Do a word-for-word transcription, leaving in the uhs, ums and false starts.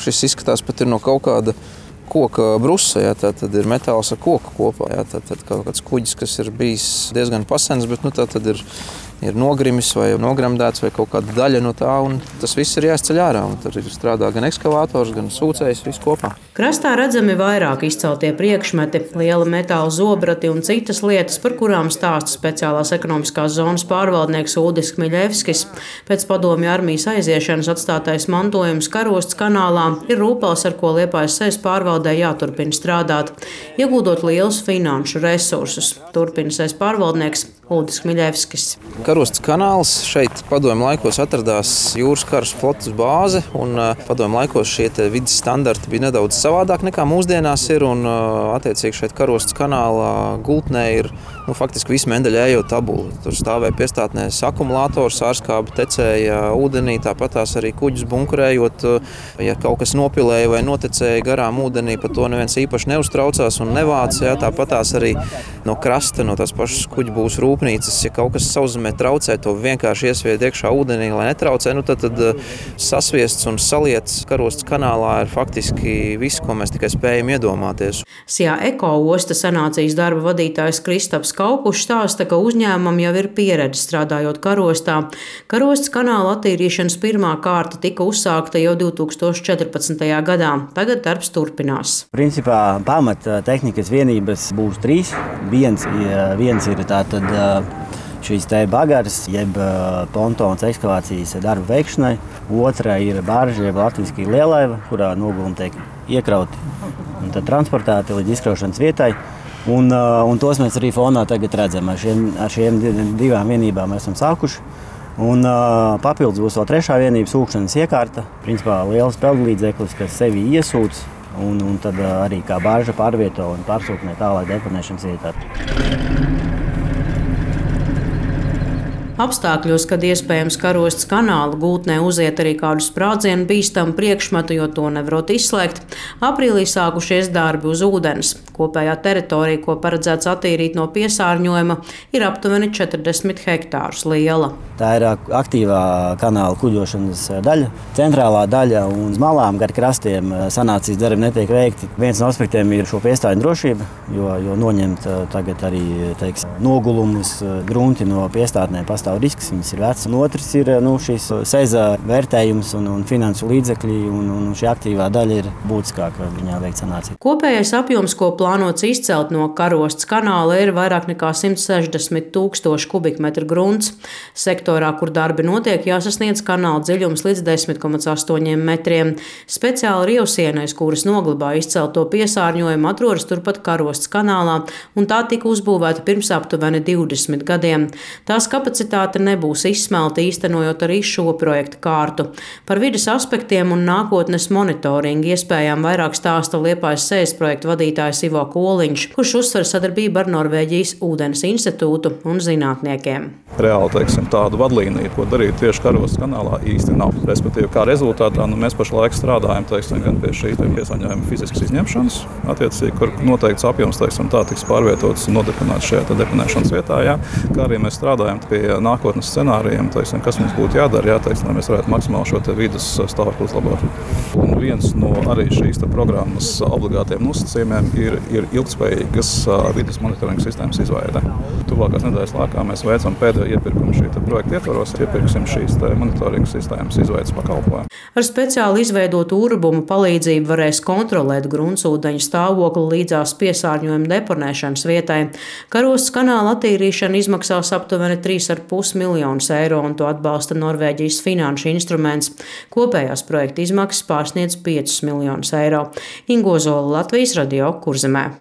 Šis izskatās pat ir no kaut kāda koka brusa, jā, tā tad ir metāls ar koku kopā. Jā, tā tad kaut kāds kuģis, kas ir bijis diezgan pasens, bet nu, tā tad ir, ir nogrimis vai nogremdēts vai kaut kāda daļa no tā, un tas viss ir jāizceļ ārā. Un tur ir strādā gan ekskavators, gan sūcējs, viss kopā. Krastā redzami vairāk izceltie priekšmeti, liela metāla zobrati un citas lietas, par kurām stāsta speciālās ekonomiskās zonas pārvaldnieks Uldis Kmiļevskis. Pēc padomju armijas aiziešanas atstātais mantojums Karostas kanālā ir rūpels, ar ko Liepājas sejas pārvaldē jāturpina strādāt, iegūdot lielus finanšu resursus. Turpina sejas pārvaldnieks Uldis Kmiļevskis. Karostas kanāls šeit padomju laikos atradās jūras karas flotes bāze, un padomju laikos šie vidas standarti bija nedaudz savādāk nekā mūsdienās ir, un attiecīgi šeit Karostas kanālā gultnē ir nu, faktiski visu Mendeļa ejot tabula. Tur stāvēja piestātnēs akumulators, ārskābe tecēja ūdenī, tāpat tās arī kuģus bunkurējot. Ja kaut kas nopilēja vai notecēja garām ūdenī, par to neviens īpaši neuztraucās un nevāca. Jā, tāpat tās arī no krasta, no tās pašas kuģu būs rūpnīcas, ja kaut kas sauszemē traucē, to vienkārši iesvied iekšā ūdenī, lai netraucē, nu tad, tad sasviests un saliets Karostas kanālā ir faktiski viss, ko mēs tikai spējam iedomāties. Sijā Eko osta sanācijas darba vadītājs Kristaps Kaukušs stāsta, ka uzņēmumam jau ir pieredze strādājot Karostā. Karostas kanāla attīrīšanas pirmā kārta tika uzsākta jau divi tūkstoši četrpadsmitajā gadā. Tagad darbs turpinās. Principā pamata tehnikas vienības būs trīs. Viens, viens ir tātad šīs te bagaras, jeb pontons ekskavācijas darbu veikšanai. Otra ir barža, jeb latviski lielaiva, kurā nogulumi tiek iekrauti un tad transportēti līdz izkraušanas vietai. Un, un tos mēs arī fonā tagad redzam. Ar šiem, ar šiem divām vienībām esam sākuši. Un papildus būs vēl trešā vienība sūkšanas iekārta. Principā liels peldlīdzeklis, kas sevi iesūc, un, un tad arī kā barža pārvieto un pārsūknē tālāk deponēšanas vietā. Apstākļos, kad iespējams Karostas kanāla gultnē uziet arī kādu sprādzienu bīstamu priekšmetu, jo to nevarot izslēgt, aprīlī sākušies darbi uz ūdens. Kopējā teritorija, ko paredzēts attīrīt no piesārņojuma, ir aptuveni četrdesmit hektārus liela. Tā ir aktīvā kanāla kuģošanas daļa. Centrālā daļa un uz malām gar krastiem sanācijas darbi netiek veikti. Viens no aspektiem ir šo piestāju drošība, jo, jo noņemt tagad arī teiks, nogulumus grunti no piestātnēm pastāv risks, viņas ir vecas. Un otrs ir nu, šis seza vērtējums un, un finansu līdzekļi, un, un šī aktīvā daļa ir būtiskāka viņā veikt sanāciju. Kopējais apjoms, ko plānots izcelt no Karostas kanāla, ir vairāk nekā simt sešdesmit tūkstoši kubikmetru grunts. Sektorā, kur darbi notiek, jāsasniedz kanāla dziļums līdz desmit komats astoņi metriem. Speciāli rievsienais, kuras noglabā izcelto piesārņojumu, atrodas turpat Karostas kanālā, un tā tika uzbūvēta pirms aptuveni divdesmit gadiem. Tās kapacitāte nebūs izsmelta, īstenojot arī šo projektu kārtu. Par vides aspektiem un nākotnes monitoringu iespējām vairāk stāsta Liepājas sejas projektu vadītājs Ivo Koliņš, kurš uzsver sadarbību ar Norvēģijas ūdens institūtu un zinātniekiem. Reāli, teiksim, tādu vadlīniju, ko darīt tieši Karostas kanālā, īsti nav. Respektīvi, kā rezultātā nu, mēs pašlaik strādājam teiksim, gan pie šī piesārņojuma fiziskas izņemšanas, attiecīgi, kur noteikts apjoms teiksim, tā tiks pārvietots un nodeponēts šajā deponēšanas vietā, jā. Kā arī mēs strādājam pie nākotnes scenārijiem, teiksim, kas mums būtu jādara, jā, teiksim, lai mēs varētu maksimāli šo te vides stāvokli uzlabot. Un viens no arī šīs te programmas obligātiem nosacījumiem ir, ir ilgspējīgas vides monitoringa sistēmas izveide. Tuvākās nedēļas laikā mēs veicam pēdējo iepirkumu šī projekta ietvaros, iepirksim šīs monitoringa sistēmas izveides pakalpojumu. Ar speciāli izveidotu urbumu palīdzību varēs kontrolēt gruntsūdeņu stāvokli līdzās piesārņojuma deponēšanas vietai. Karostas kanāla attīrīšana izmaksās aptuveni trīs ar pus miljonus eiro, un to atbalsta Norvēģijas finanšu instruments. Kopējās projekta izmaksas pārsniedz piecus miljonus eiro. Ingo Zola, Latvijas radio, Kurzemē.